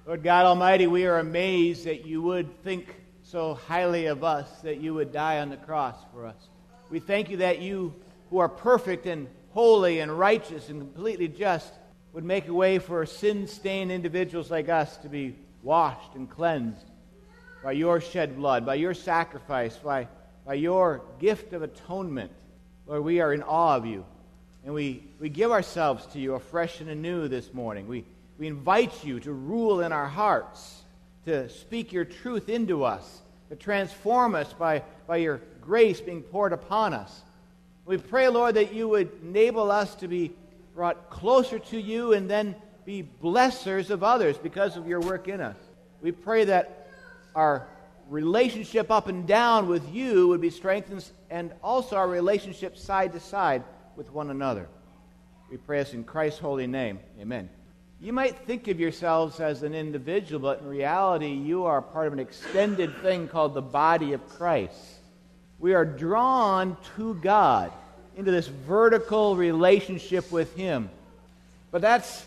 Lord God Almighty, we are amazed that you would think so highly of us, that you would die on the cross for us. We thank you that you, who are perfect and holy and righteous and completely just, would make a way for sin-stained individuals like us to be washed and cleansed by your shed blood, by your sacrifice, by your gift of atonement. Lord, we are in awe of you, and we give ourselves to you afresh and anew this morning. We invite you to rule in our hearts, to speak your truth into us, to transform us by your grace being poured upon us. We pray, Lord, that you would enable us to be brought closer to you and then be blessers of others because of your work in us. We pray that our relationship up and down with you would be strengthened, and also our relationship side to side with one another. We pray this in Christ's holy name. Amen. You might think of yourselves as an individual, but in reality, you are part of an extended thing called the body of Christ. We are drawn to God into this vertical relationship with Him. But that's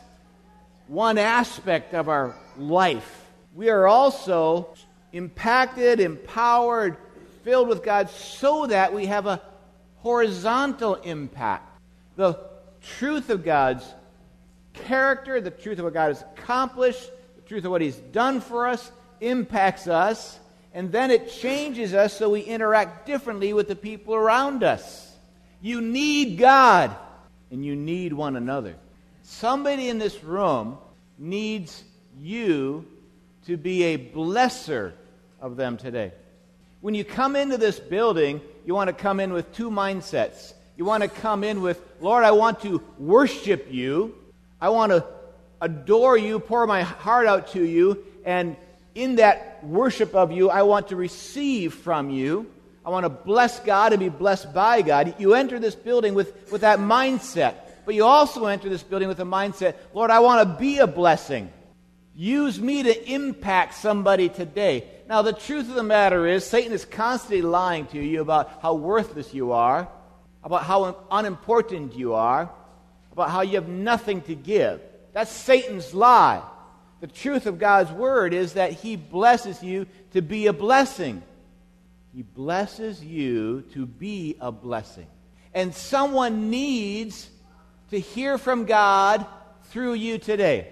one aspect of our life. We are also impacted, empowered, filled with God so that we have a horizontal impact. The truth of God's character, the truth of what God has accomplished, the truth of what He's done for us, impacts us, and then it changes us so we interact differently with the people around us. You need God, and you need one another. Somebody in this room needs you to be a blesser of them today. When you come into this building, you want to come in with two mindsets. You want to come in with, Lord, I want to worship you. I want to adore you, pour my heart out to you, and in that worship of you, I want to receive from you. I want to bless God and be blessed by God. You enter this building with that mindset, but you also enter this building with a mindset, Lord, I want to be a blessing. Use me to impact somebody today. Now, the truth of the matter is, Satan is constantly lying to you about how worthless you are, about how unimportant you are, about how you have nothing to give. That's Satan's lie. The truth of God's word is that He blesses you to be a blessing. He blesses you to be a blessing. And someone needs to hear from God through you today.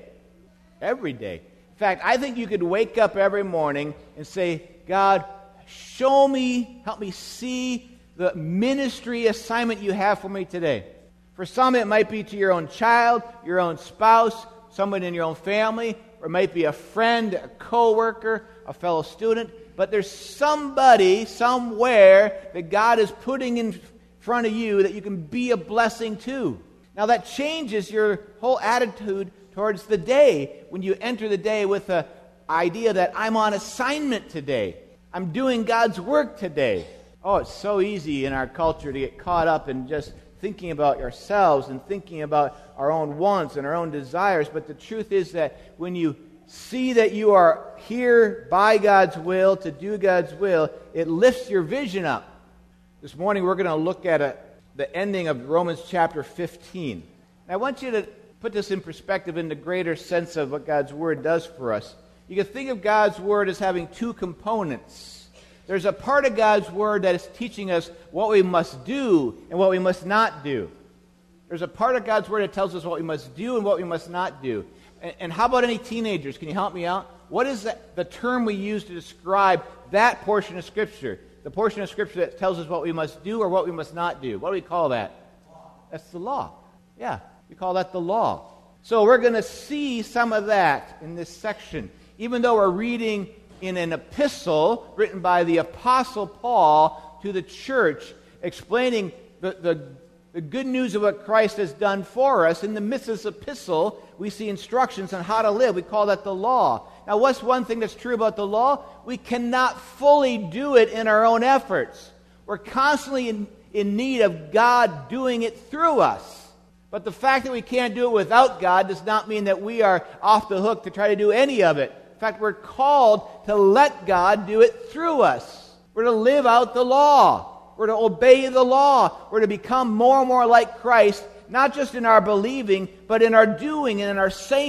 Every day. In fact, I think you could wake up every morning and say, God, show me, help me see the ministry assignment you have for me today. For some, it might be to your own child, your own spouse, someone in your own family, or it might be a friend, a coworker, a fellow student. But there's somebody, somewhere, that God is putting in front of you that you can be a blessing to. Now that changes your whole attitude towards the day when you enter the day with the idea that I'm on assignment today. I'm doing God's work today. Oh, it's so easy in our culture to get caught up in just thinking about ourselves and thinking about our own wants and our own desires. But the truth is that when you see that you are here by God's will to do God's will, it lifts your vision up. This morning we're going to look at the ending of Romans chapter 15. And I want you to put this in perspective in the greater sense of what God's Word does for us. You can think of God's Word as having two components. There's a part of God's Word that is teaching us what we must do and what we must not do. There's a part of God's Word that tells us what we must do and what we must not do. And how about any teenagers? Can you help me out? What is the term we use to describe that portion of Scripture? The portion of Scripture that tells us what we must do or what we must not do. What do we call that? That's the law. Yeah, we call that the law. So we're going to see some of that in this section. Even though we're reading in an epistle written by the Apostle Paul to the church, explaining the good news of what Christ has done for us, in the midst of this epistle, we see instructions on how to live. We call that the law. Now, what's one thing that's true about the law? We cannot fully do it in our own efforts. We're constantly in need of God doing it through us. But the fact that we can't do it without God does not mean that we are off the hook to try to do any of it. In fact, we're called to let God do it through us. We're to live out the law. We're to obey the law. We're to become more and more like Christ, not just in our believing, but in our doing and in our saying.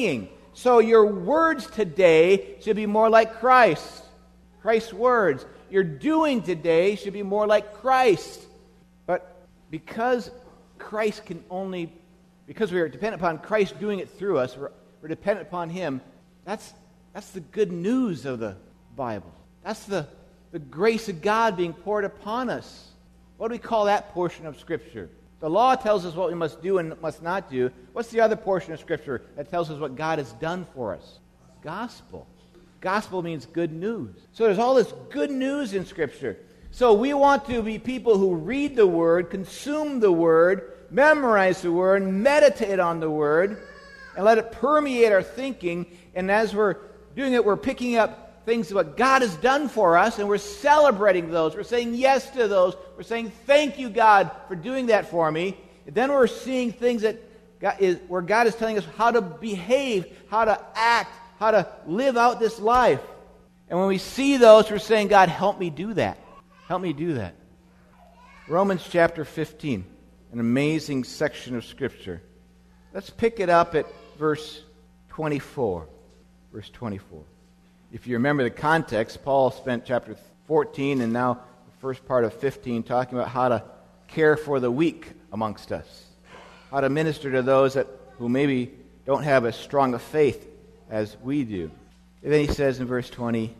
So your words today should be more like Christ. Christ's words. Your doing today should be more like Christ. But because we are dependent upon Christ doing it through us, we're dependent upon Him. That's the good news of the Bible. That's the grace of God being poured upon us. What do we call that portion of Scripture? The law tells us what we must do and must not do. What's the other portion of Scripture that tells us what God has done for us? Gospel. Gospel means good news. So there's all this good news in Scripture. So we want to be people who read the Word, consume the Word, memorize the Word, meditate on the Word, and let it permeate our thinking. And as we're doing it, we're picking up things of what God has done for us, and we're celebrating those. We're saying yes to those. We're saying, thank you, God, for doing that for me. And then we're seeing things where God is telling us how to behave, how to act, how to live out this life. And when we see those, we're saying, God, help me do that. Help me do that. Romans chapter 15, an amazing section of Scripture. Let's pick it up at verse 24. Verse 24. If you remember the context, Paul spent chapter 14 and now the first part of 15 talking about how to care for the weak amongst us, how to minister to those who maybe don't have as strong a faith as we do. And then he says in verse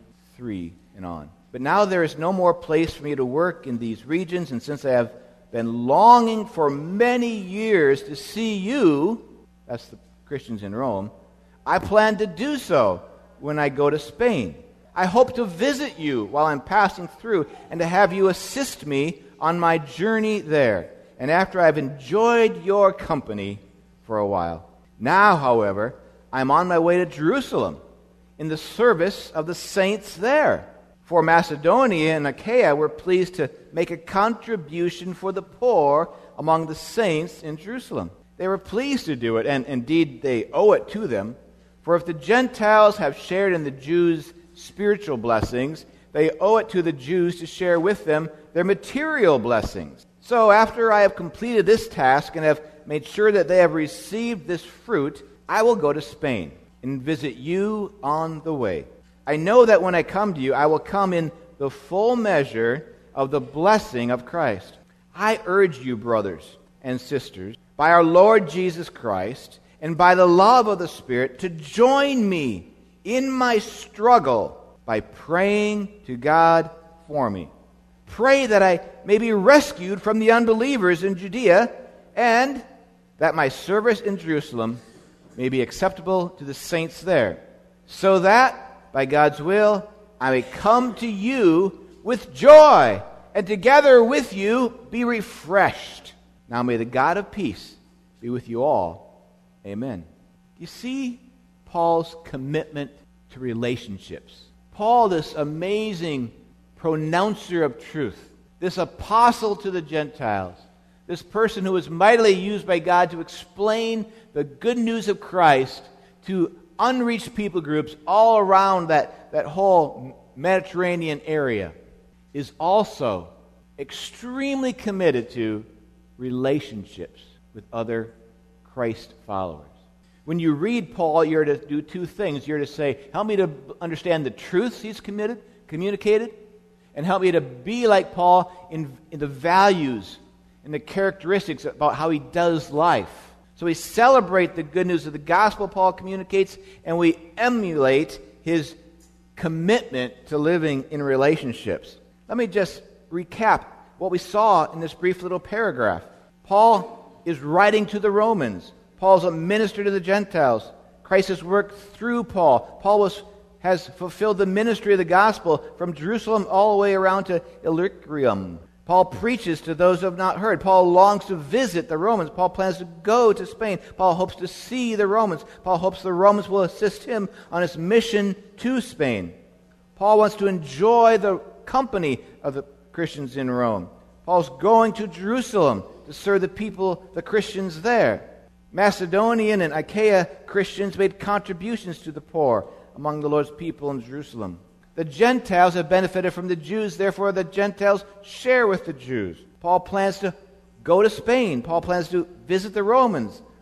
23 and on, "But now there is no more place for me to work in these regions, and since I have been longing for many years to see you," that's the Christians in Rome, "I plan to do so when I go to Spain. I hope to visit you while I'm passing through and to have you assist me on my journey there, and after I've enjoyed your company for a while. Now, however, I'm on my way to Jerusalem in the service of the saints there. For Macedonia and Achaia were pleased to make a contribution for the poor among the saints in Jerusalem. They were pleased to do it, and indeed they owe it to them. For if the Gentiles have shared in the Jews' spiritual blessings, they owe it to the Jews to share with them their material blessings. So after I have completed this task and have made sure that they have received this fruit, I will go to Spain and visit you on the way. I know that when I come to you, I will come in the full measure of the blessing of Christ. I urge you, brothers and sisters, by our Lord Jesus Christ, and by the love of the Spirit, to join me in my struggle by praying to God for me. Pray that I may be rescued from the unbelievers in Judea, and that my service in Jerusalem may be acceptable to the saints there, so that, by God's will, I may come to you with joy, and together with you be refreshed. Now may the God of peace be with you all. Amen. You see Paul's commitment to relationships. Paul, this amazing pronouncer of truth, this apostle to the Gentiles, this person who was mightily used by God to explain the good news of Christ to unreached people groups all around that whole Mediterranean area, is also extremely committed to relationships with other Christ followers. When you read Paul, you're to do two things. You're to say, help me to understand the truths he's communicated, and help me to be like Paul in the values and the characteristics about how he does life. So we celebrate the good news of the gospel Paul communicates, and we emulate his commitment to living in relationships. Let me just recap what we saw in this brief little paragraph. Paul is writing to the Romans. Paul's a minister to the Gentiles. Christ has worked through Paul. Paul has fulfilled the ministry of the gospel from Jerusalem all the way around to Illyricum. Paul preaches to those who have not heard. Paul longs to visit the Romans. Paul plans to go to Spain. Paul hopes to see the Romans. Paul hopes the Romans will assist him on his mission to Spain. Paul wants to enjoy the company of the Christians in Rome. Paul's going to Jerusalem to serve the people, the Christians there. Macedonian and Achaia Christians made contributions to the poor among the Lord's people in Jerusalem. The Gentiles have benefited from the Jews, therefore the Gentiles share with the Jews. Paul plans to go to Spain. Paul plans to visit the Romans.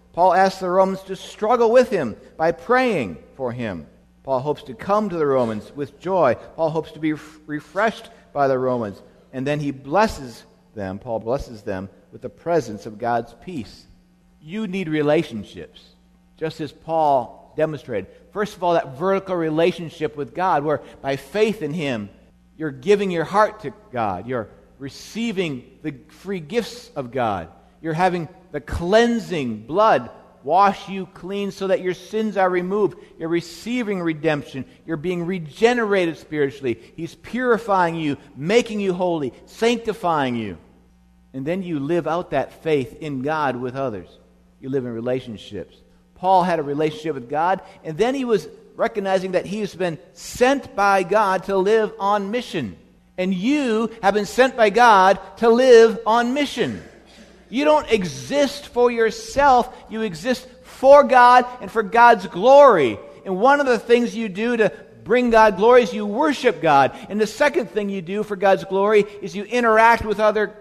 Paul asks the Romans to struggle with him by praying for him. Paul hopes to come to the Romans with joy. Paul hopes to be refreshed by the Romans. And then he blesses them, Paul blesses them with the presence of God's peace. You need relationships, just as Paul demonstrated. First of all, that vertical relationship with God, where by faith in him, you're giving your heart to God. You're receiving the free gifts of God. You're having the cleansing blood wash you clean so that your sins are removed. You're receiving redemption. You're being regenerated spiritually. He's purifying you, making you holy, sanctifying you. And then you live out that faith in God with others. You live in relationships. Paul had a relationship with God, and then he was recognizing that he has been sent by God to live on mission. And you have been sent by God to live on mission. You don't exist for yourself. You exist for God and for God's glory. And one of the things you do to bring God glory is you worship God. And the second thing you do for God's glory is you interact with other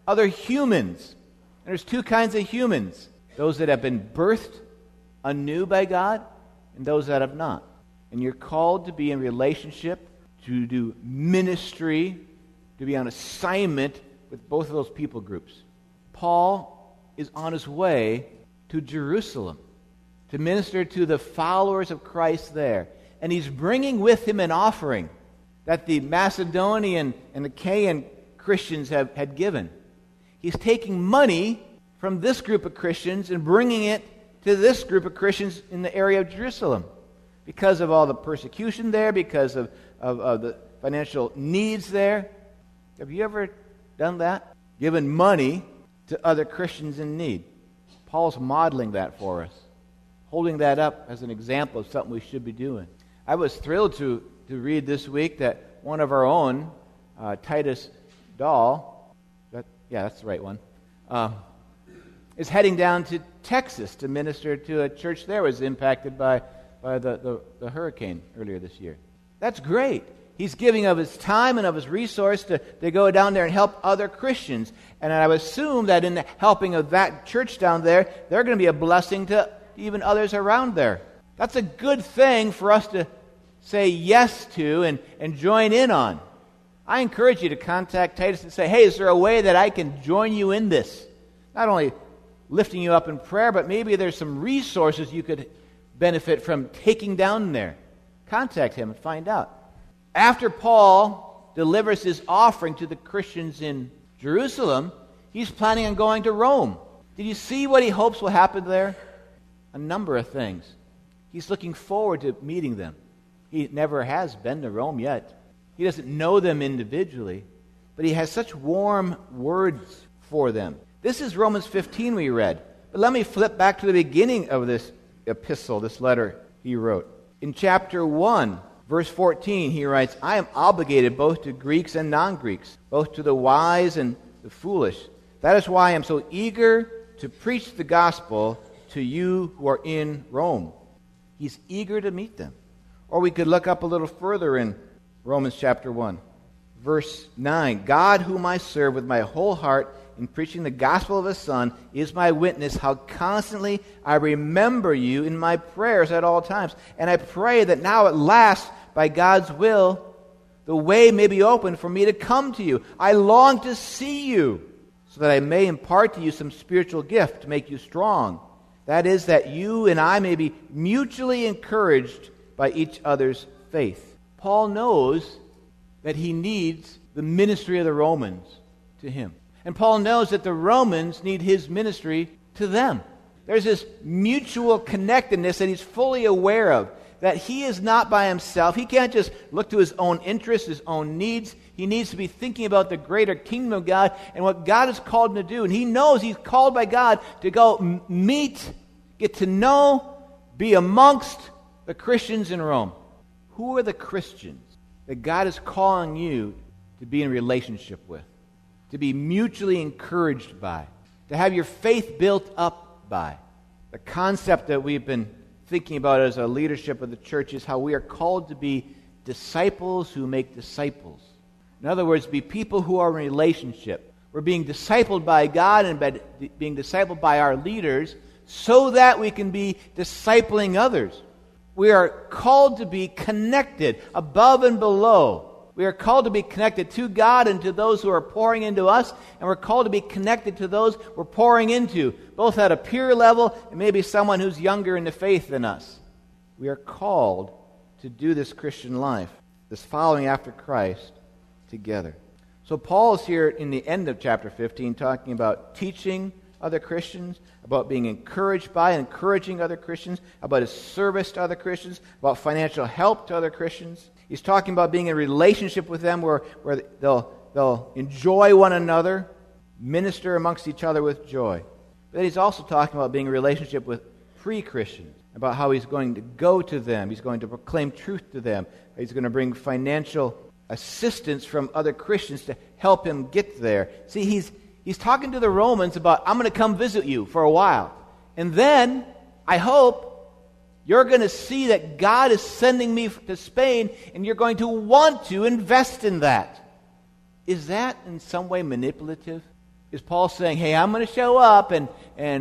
humans. And there's two kinds of humans. Those that have been birthed anew by God and those that have not. And you're called to be in relationship, to do ministry, to be on assignment with both of those people groups. Paul is on his way to Jerusalem to minister to the followers of Christ there. And he's bringing with him an offering that the Macedonian and the Achaean Christians had given. He's taking money from this group of Christians and bringing it to this group of Christians in the area of Jerusalem because of all the persecution there, because of the financial needs there. Have you ever done that? Given money to other Christians in need. Paul's modeling that for us, holding that up as an example of something we should be doing. I was thrilled to read this week that one of our own, Titus Dahl, that's the right one, is heading down to Texas to minister to a church there was impacted by the hurricane earlier this year. That's great. He's giving of his time and of his resource to go down there and help other Christians. And I would assume that in the helping of that church down there, they're going to be a blessing to even others around there. That's a good thing for us to say yes to and join in on. I encourage you to contact Titus and say, hey, is there a way that I can join you in this? Not only lifting you up in prayer, but maybe there's some resources you could benefit from taking down there. Contact him and find out. After Paul delivers his offering to the Christians in Jerusalem, he's planning on going to Rome. Did you see what he hopes will happen there? A number of things. He's looking forward to meeting them. He never has been to Rome yet. He doesn't know them individually, but he has such warm words for them. This is Romans 15 we read. But let me flip back to the beginning of this epistle, this letter he wrote. In chapter 1, verse 14, he writes, I am obligated both to Greeks and non-Greeks, both to the wise and the foolish. That is why I am so eager to preach the gospel to you who are in Rome. He's eager to meet them. Or we could look up a little further in Romans chapter 1, verse 9. God, whom I serve with my whole heart in preaching the gospel of His Son, is my witness how constantly I remember you in my prayers at all times. And I pray that now at last, by God's will, the way may be open for me to come to you. I long to see you, so that I may impart to you some spiritual gift to make you strong. That is, that you and I may be mutually encouraged by each other's faith. Paul knows that he needs the ministry of the Romans to him. And Paul knows that the Romans need his ministry to them. There's this mutual connectedness that he's fully aware of, that he is not by himself. He can't just look to his own interests, his own needs. He needs to be thinking about the greater kingdom of God and what God has called him to do. And he knows he's called by God to go meet, get to know, be amongst the Christians in Rome. Who are the Christians that God is calling you to be in relationship with, to be mutually encouraged by, to have your faith built up by? The concept that we've been thinking about as a leadership of the church is how we are called to be disciples who make disciples. In other words, be people who are in relationship. We're being discipled by God and being discipled by our leaders so that we can be discipling others. We are called to be connected above and below. We are called to be connected to God and to those who are pouring into us, and we're called to be connected to those we're pouring into, both at a peer level and maybe someone who's younger in the faith than us. We are called to do this Christian life, this following after Christ together. So Paul is here in the end of chapter 15 talking about teaching other Christians, about being encouraged by and encouraging other Christians, about his service to other Christians, about financial help to other Christians. He's talking about being in a relationship with them where they'll enjoy one another, minister amongst each other with joy. But he's also talking about being in a relationship with pre-Christians, about how he's going to go to them, he's going to proclaim truth to them, he's going to bring financial assistance from other Christians to help him get there. See, he's talking to the Romans about, I'm going to come visit you for a while. And then, I hope, you're going to see that God is sending me to Spain, and you're going to want to invest in that. Is that in some way manipulative? Is Paul saying, hey, I'm going to show up, and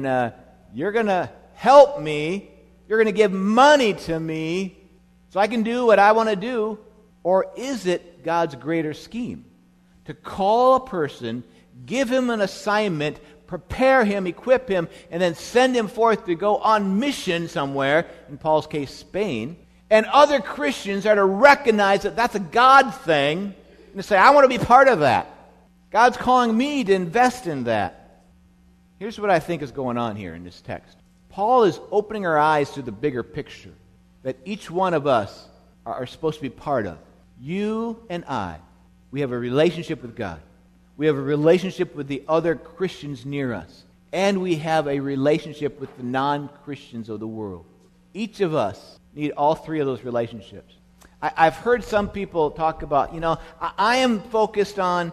you're going to help me, you're going to give money to me, so I can do what I want to do? Or is it God's greater scheme? To call a person, give him an assignment, prepare him, equip him, and then send him forth to go on mission somewhere, in Paul's case, Spain, and other Christians are to recognize that that's a God thing, and to say, I want to be part of that. God's calling me to invest in that. Here's what I think is going on here in this text. Paul is opening our eyes to the bigger picture that each one of us are supposed to be part of. You and I, we have a relationship with God. We have a relationship with the other Christians near us. And we have a relationship with the non-Christians of the world. Each of us need all three of those relationships. I've heard some people talk about, I am focused on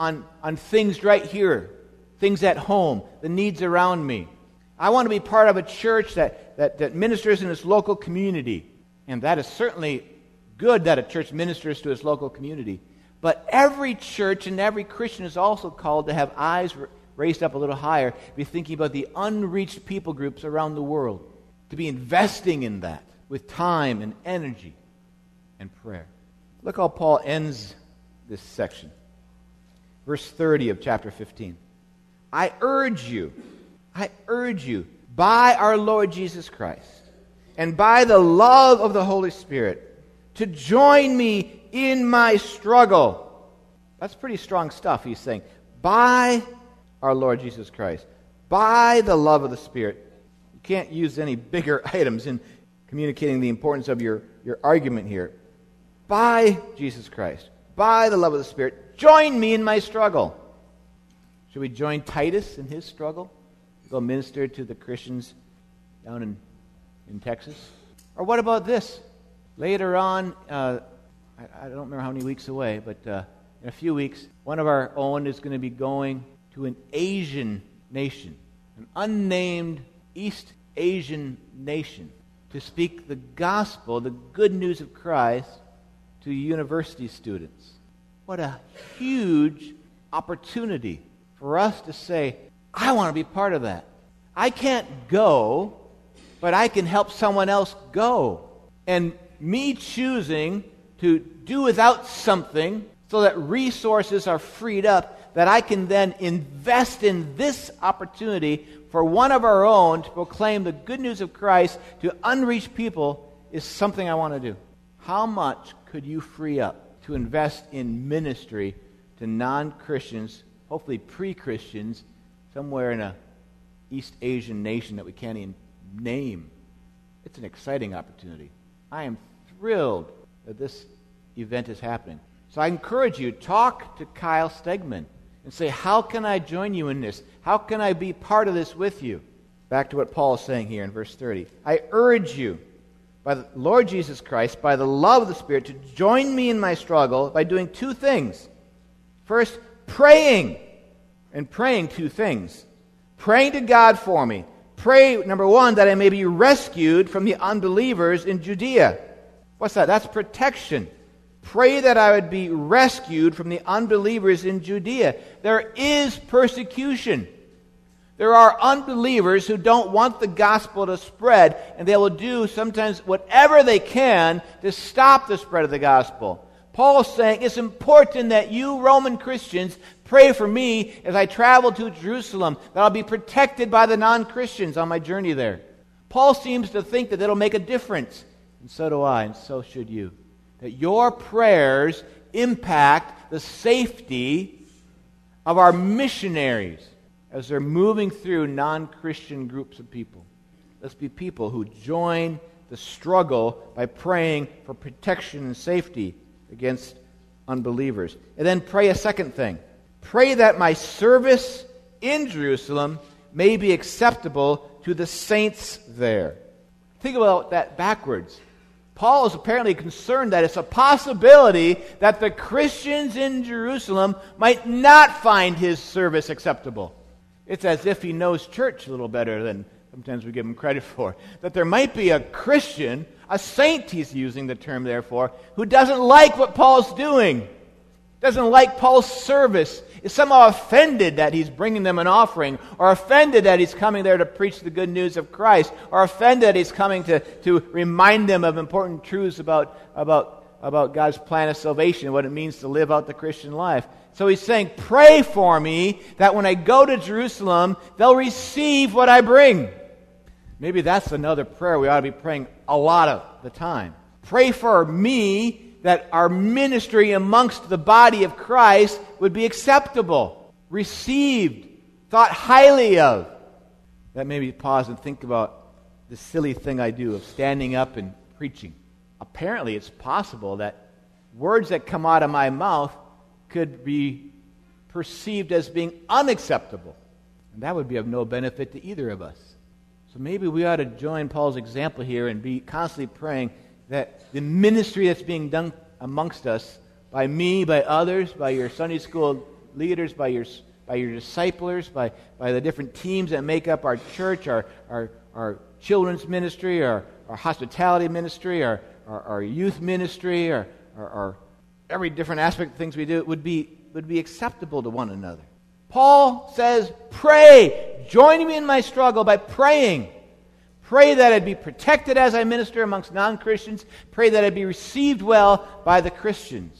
things right here, things at home, the needs around me. I want to be part of a church that ministers in its local community. And that is certainly good that a church ministers to its local community. But every church and every Christian is also called to have eyes raised up a little higher, be thinking about the unreached people groups around the world, to be investing in that with time and energy and prayer. Look how Paul ends this section. Verse 30 of chapter 15. I urge you, by our Lord Jesus Christ, and by the love of the Holy Spirit, to join me in my struggle. That's pretty strong stuff, he's saying. By our Lord Jesus Christ. By the love of the Spirit. You can't use any bigger items in communicating the importance of your argument here. By Jesus Christ. By the love of the Spirit. Join me in my struggle. Should we join Titus in his struggle? Go minister to the Christians down in Texas? Or what about this? Later on, I don't remember how many weeks away, but in a few weeks, one of our own is going to be going to an Asian nation, an unnamed East Asian nation, to speak the gospel, the good news of Christ, to university students. What a huge opportunity for us to say, I want to be part of that. I can't go, but I can help someone else go. And me choosing to do without something so that resources are freed up, that I can then invest in this opportunity for one of our own to proclaim the good news of Christ to unreached people, is something I want to do. How much could you free up to invest in ministry to non-Christians, hopefully pre-Christians, somewhere in a East Asian nation that we can't even name? It's an exciting opportunity. I am thrilled that this event is happening. So I encourage you, talk to Kyle Stegman and say, how can I join you in this? How can I be part of this with you? Back to what Paul is saying here in verse 30. I urge you, by the Lord Jesus Christ, by the love of the Spirit, to join me in my struggle by doing two things. First, praying. And praying two things. Praying to God for me. Pray, number one, that I may be rescued from the unbelievers in Judea. What's that? That's protection. Pray that I would be rescued from the unbelievers in Judea. There is persecution. There are unbelievers who don't want the gospel to spread, and they will do sometimes whatever they can to stop the spread of the gospel. Paul's saying it's important that you Roman Christians pray for me as I travel to Jerusalem, that I'll be protected by the non-Christians on my journey there. Paul seems to think that that'll make a difference, and so do I, and so should you. That your prayers impact the safety of our missionaries as they're moving through non-Christian groups of people. Let's be people who join the struggle by praying for protection and safety against unbelievers. And then pray a second thing. Pray that my service in Jerusalem may be acceptable to the saints there. Think about that backwards. Paul is apparently concerned that it's a possibility that the Christians in Jerusalem might not find his service acceptable. It's as if he knows church a little better than sometimes we give him credit for. That there might be a Christian, a saint he's using the term therefore, who doesn't like what Paul's doing, doesn't like Paul's service, is somehow offended that he's bringing them an offering, or offended that he's coming there to preach the good news of Christ, or offended that he's coming to remind them of important truths about God's plan of salvation, what it means to live out the Christian life. So he's saying, pray for me that when I go to Jerusalem, they'll receive what I bring. Maybe that's another prayer we ought to be praying a lot of the time. Pray for me that our ministry amongst the body of Christ would be acceptable, received, thought highly of. That made me pause and think about the silly thing I do of standing up and preaching. Apparently it's possible that words that come out of my mouth could be perceived as being unacceptable. And that would be of no benefit to either of us. So maybe we ought to join Paul's example here and be constantly praying that the ministry that's being done amongst us, by me, by others, by your Sunday school leaders, by your disciplers, by the different teams that make up our church, our children's ministry, our hospitality ministry, our youth ministry, our every different aspect of things we do, would be acceptable to one another. Paul says, pray. Join me in my struggle by praying. Pray that I'd be protected as I minister amongst non-Christians. Pray that I'd be received well by the Christians.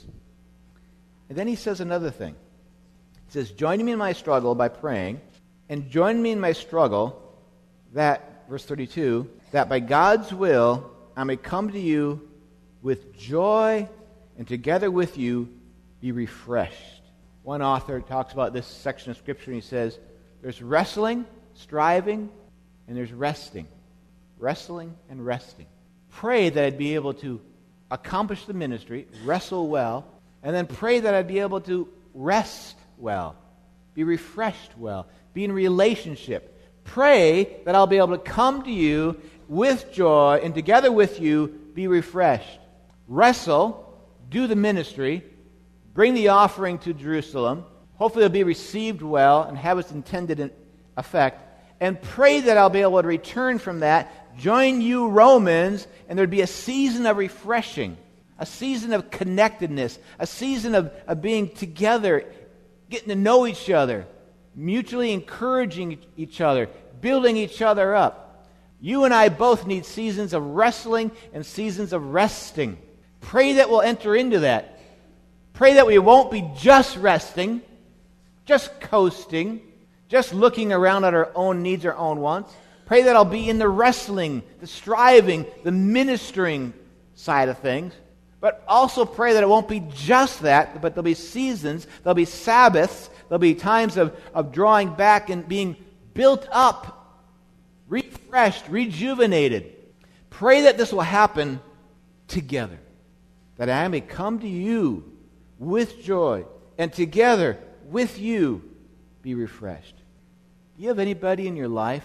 And then he says another thing. He says, join me in my struggle by praying, and join me in my struggle that, verse 32, that by God's will I may come to you with joy and together with you be refreshed. One author talks about this section of Scripture and he says, there's wrestling, striving, and there's resting. Wrestling and resting. Pray that I'd be able to accomplish the ministry, wrestle well, and then pray that I'd be able to rest well, be refreshed well, be in relationship. Pray that I'll be able to come to you with joy and together with you be refreshed. Wrestle, do the ministry, bring the offering to Jerusalem. Hopefully it'll be received well and have its intended effect. And pray that I'll be able to return from that, join you Romans, and there'd be a season of refreshing, a season of connectedness, a season of being together, getting to know each other, mutually encouraging each other, building each other up. You and I both need seasons of wrestling and seasons of resting. Pray that we'll enter into that. Pray that we won't be just resting, just coasting, just looking around at our own needs, our own wants. Pray that I'll be in the wrestling, the striving, the ministering side of things. But also pray that it won't be just that, but there'll be seasons, there'll be Sabbaths, there'll be times of drawing back and being built up, refreshed, rejuvenated. Pray that this will happen together, that I may come to you with joy, and together with you be refreshed. Do you have anybody in your life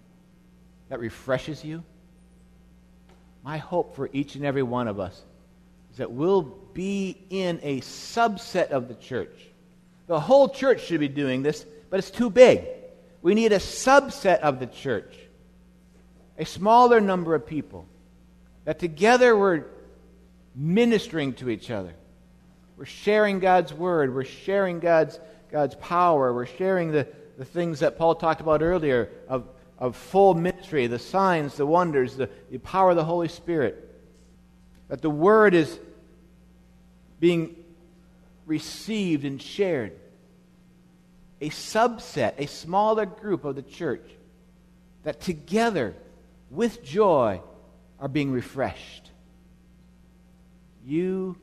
that refreshes you? My hope for each and every one of us is that we'll be in a subset of the church. The whole church should be doing this, but it's too big. We need a subset of the church, a smaller number of people, that together we're ministering to each other. We're sharing God's word. We're sharing God's power. We're sharing the things that Paul talked about earlier of full ministry, the signs, the wonders, the power of the Holy Spirit. That the Word is being received and shared. A subset, a smaller group of the church that together, with joy, are being refreshed. You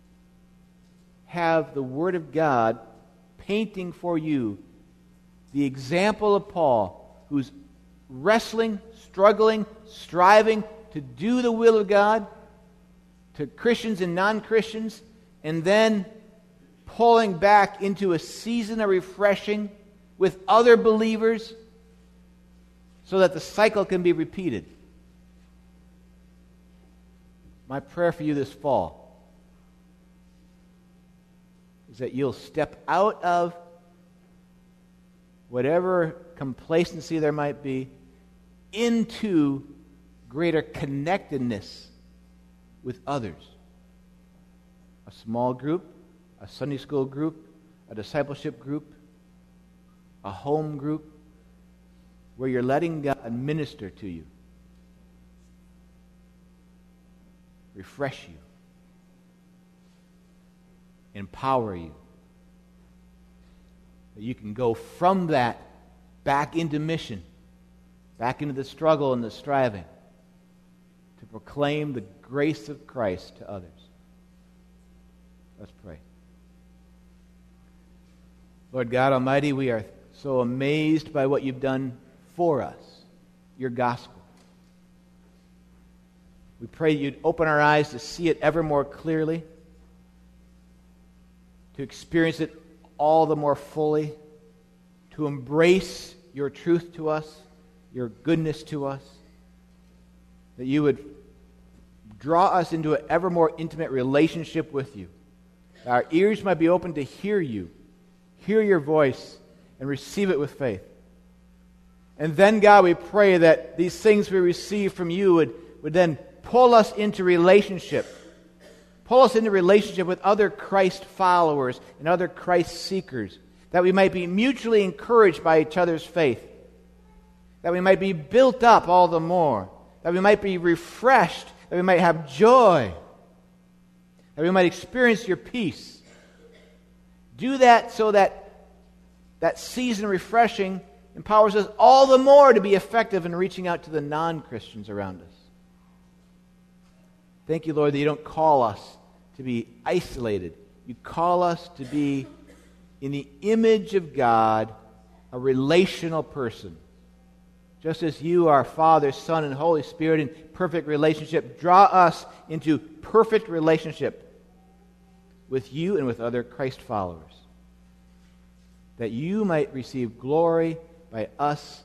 have the Word of God painting for you the example of Paul, who's wrestling, struggling, striving to do the will of God to Christians and non-Christians, and then pulling back into a season of refreshing with other believers so that the cycle can be repeated. My prayer for you this fall is that you'll step out of whatever complacency there might be into greater connectedness with others. A small group, a Sunday school group, a discipleship group, a home group, where you're letting God minister to you, refresh you, empower you, that you can go from that back into mission, back into the struggle and the striving to proclaim the grace of Christ to others. Let's pray. Lord God Almighty, we are so amazed by what you've done for us, your gospel. We pray you'd open our eyes to see it ever more clearly, to experience it all the more fully, to embrace your truth to us, your goodness to us, that you would draw us into an ever more intimate relationship with you. Our ears might be open to hear you, hear your voice, and receive it with faith. And then, God, we pray that these things we receive from you would then pull us into relationship. Pull us into relationship with other Christ followers and other Christ seekers, that we might be mutually encouraged by each other's faith, that we might be built up all the more, that we might be refreshed, that we might have joy, that we might experience your peace. Do that so that season of refreshing empowers us all the more to be effective in reaching out to the non-Christians around us. Thank you, Lord, that you don't call us to be isolated. You call us to be, in the image of God, a relational person. Just as you, our Father, Son, and Holy Spirit, in perfect relationship, draw us into perfect relationship with you and with other Christ followers, that you might receive glory by us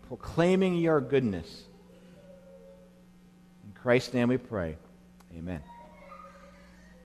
proclaiming your goodness. In Christ's name we pray. Amen.